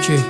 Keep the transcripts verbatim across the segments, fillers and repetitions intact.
کی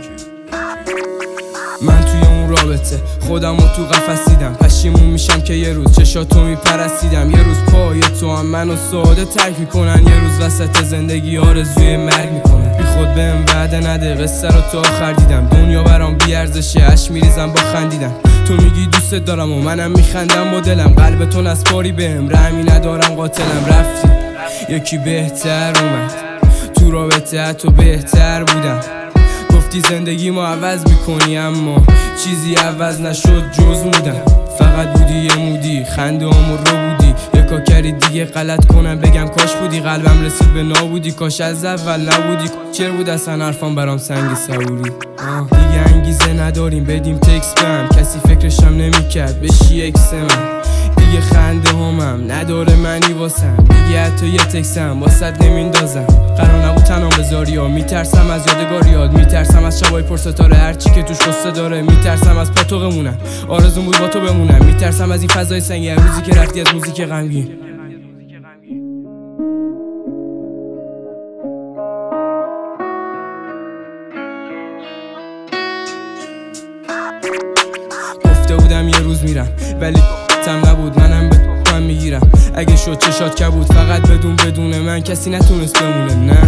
من توی اون رابطه خودم رو تو قفس دیدم، پشیمون میشم که یه روز چشاتو میپرستیدم. یه روز پای تو هم منو ساده ترک میکنن، یه روز وسط زندگی آرزوی مرگ میکنن. بی خود بهم وعده نده، قصه رو تا آخر دیدم. دنیا برام بی ارزشه، اش میریزم با خندیدن. تو میگی دوست دارم و منم میخندم با دلم. قلب تو نسپاری بهم، رحمی ندارم قاتلم. رفتی یکی بهتر اومد تو رابطه، حتی بهتر بودم. گفتی زندگی ما عوض میکنی، اما چیزی عوض نشد جز مودم. فقط بودی یه مودی، خنده همون رو بودی. یکا کردی دیگه غلط کنم بگم کاش بودی. قلبم رسید به نابودی، کاش از اول نبودی. چرا بود اصلا حرفام برام سنگ صبوری. دیگه انگیزه نداریم بدیم تکس بهم، کسی فکرشم نمیکرد بشی اکس من. دیگه خنده همم نداره منی واسم، دیگه حتی یه تکسم واسد نمیندازم. قرار نبود تنام بذاری ها، میترسم از یادگاریات، میترسم از شبای پرستاره هرچی که توش قصه داره. میترسم از پاتوقمونم، آرزوم بود با تو بمونم. میترسم از این فضای سنگین، روزی که رفتی از موزیک غمگین. گفته بودم یه روز میرم ولی تم نبود، منم به تو هم میگیرم. اگه شد چشات کبود فقط بدون بدون من کسی نتونست بمونه. نه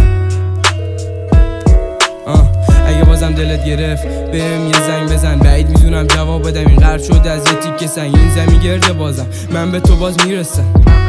آه. اگه بازم دلت گرفت بهم یه زنگ بزن، بعید میدونم جواب بدم. این قرد شد از یه تیکه سنگ، این زمین گرده بازم من به تو باز میرسم.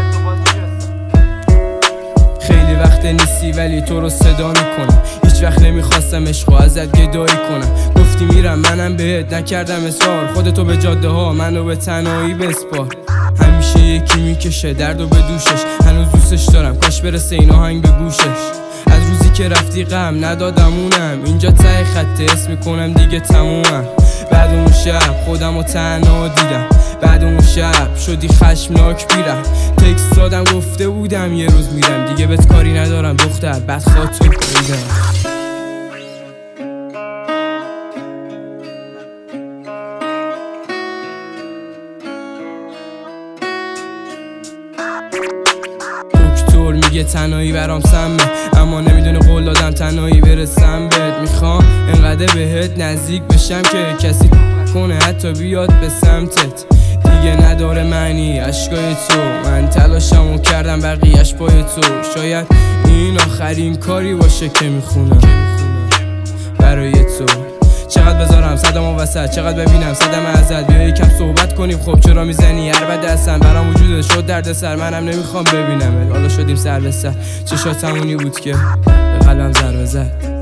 خیلی وقت نیستی ولی تو رو صدا میکنم. هیچ وقت نمیخواستم عشقو ازت گدایی کنم. گفتی میرم منم بهت نکردم اصرار، خودتو به جاده ها منو به تنهایی بسپار. همیشه یکی میکشه دردو به دوشش، هنوز دوستش دارم کاش برسه این آهنگ به گوشش. از روزی که رفتی غم ندادمونم، اینجا ته خط اسم میکنم دیگه تمومم. بعد اون شب خودم رو تنها دیدم، بعد اون شب شدی خشمناک بیرم. تکست دادم گفته بودم یه روز میرم، دیگه بهت کاری ندارم دختر بد خاطر بودم. دکتر میگه تنهایی برام سمه، اما نمیدونه قول دادم تنهایی برسم بهت. میخوام انقدر بهت نزدیک بشم که کسی کنه حتی بیاد به سمتت. دیگه نداره معنی عشقای تو، من تلاشمو کردم بقیهش پای تو. شاید این آخرین کاری باشه که میخونم برای تو. چقدر بذارم صدامو وسط، چقدر ببینم صدم ازت. بیا یکم صحبت کنیم خب، چرا میزنی هر بد دستم برام وجوده شد درد سر. منم نمیخوام ببینم حالا شدیم سر به سر. چشات همونی بود که به قلبم ضربه زد.